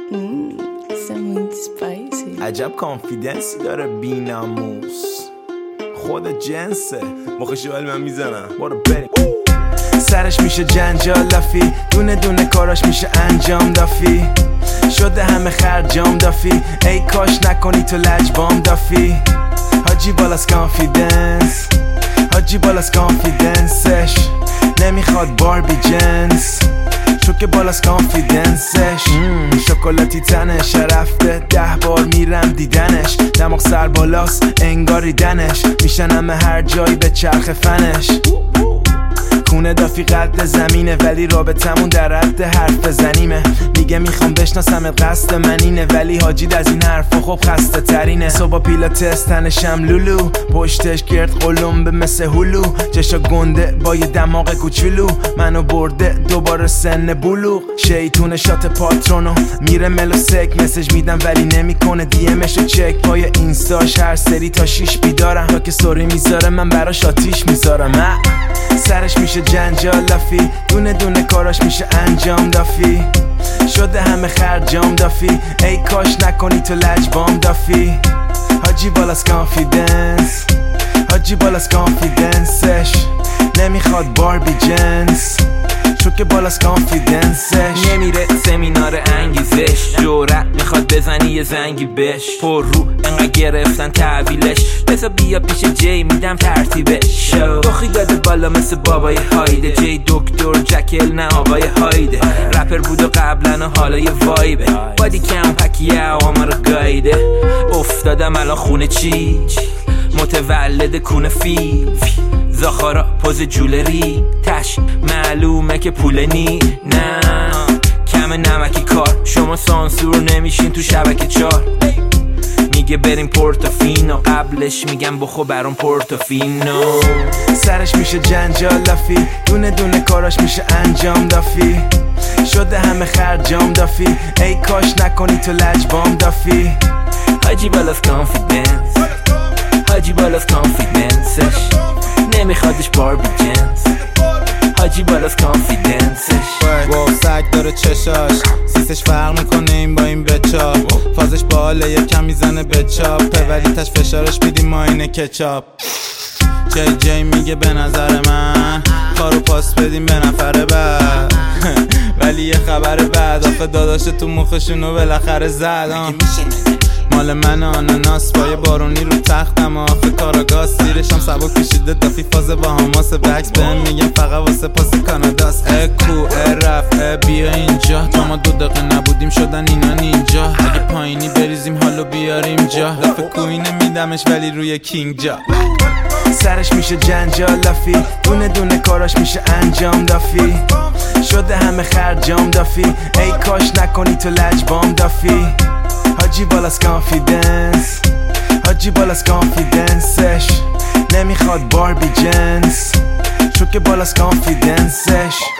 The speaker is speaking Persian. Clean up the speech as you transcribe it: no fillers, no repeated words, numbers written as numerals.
عجب کانفیدنسی داره بیناموس، خود جنسه مخشو ولی من میزنم. برو بریم. سرش میشه جنجال لافی، دونه دونه کاراش میشه انجام دافی، شده همه خرجام دافی، ای کاش نکنی تو لجبام دافی. حاجی بالاس کانفیدنس، حاجی بالاس کانفیدنسش، نمیخواد باربی جنس چون که بالاس کانفیدنسش. شکلاتی تنش رفته 10 بار میرم دیدنش، دماغ سر بالاس انگاری دنش، میشنم هر جایی به چرخ فنش. کونه دافی قد زمینه ولی رابطمون در حد حرف بزنیمه، میگه میخوام بشناسمت قصد من اینه، ولی حاجید از این حرفا خب خسته ترینه. صبح پیلاتس تنشم لولو، پشتش گرد قلمبه مثل هلو، چشا گنده با یه دماغ کوچولو، منو برده دوباره سن بلوغ. شیطون شات پاترونو میره ملو سک، مسیج میدم ولی نمیکنه دیمشو چک، پای اینستاش هر سری تا 6 بیدارم، تا که سوری میذاره من براش آتیش میذارم. سرش میشه جنجال لافی، دونه دونه کاراش میشه انجام دافی، شده همه خرجام دافی، ای کاش نکنی تو لجبام دافی. حاجی بالاس کانفیدنس، حاجی بالاس کانفیدنسش، نمیخواد باربی جنس چون که بالاس کانفیدنسش. نمیره سمینار انگیزش، جرأت میخواد بزنی یه زنگی بش، پر رو انقدر گرفتن تحویلش، بذار بیا پیش جی میدم ترتیبش. دخی داده بالا مثل بابای هایده، جی دکتر جکل نه آقای هایده، رپر بود و قبلا و حالا یه وایبه، بادی کم پکیه آما رو گایده. افتادم الان خونه چی متولد کونه فیل، زاخارا پوز جولری تش، معلومه که پول نی نه کم نمکی کار، شما سانسور نمیشین تو شبکه 4. میگه بریم پورتوفینو، قبلش میگم بخو برام پورتوفینو. سرش میشه جنجال لافی، دونه دونه کاراش میشه انجام دافی، شده همه خرجام دافی، ای کاش نکنی تو لجبام دافی. حاجی بالاس کانفیدنس، حاجی بالاس کانفیدنسش، نمیخوادش باربی جنس، حاجی بالاس کانفیدنسش. واو سگ داره چشاش، سیسش فرق میکنه این با این بچا، فازش باله یکم میزنه بچاپه ولی تش فشارش میدیم ما اینه کچاپ. جی میگه به نظر من کارو پاس بدیم به نفر بعد ولی یه خبر بعد آخه داداش تو مخشونو بالاخره زد. مال من آناناس با یه بارونی رو تختم، آخه کاراگاز زیرشم سبک کشیده دافی، فاز با هماس بکس بهم میگم فقط واسه پاس کاناداست. کو رفت بیا اینجا، تا ما 2 دقیقه نبودیم شدن اینا نینجا، اگه پایینی بریزیم حالو بیاریم جا، لفه کوی نمیدمش ولی روی کینگ جا. سرش میشه جنجال لافی، دونه دونه کاراش میشه انجام دافی، شده همه خرجام دافی، ای کاش نکنی تو لجبام دافی. حاجی بالاس کانفیدنس، حاجی بالاس کانفیدنسش، نمیخواد باربی جنس چون که بالاس کانفیدنسش.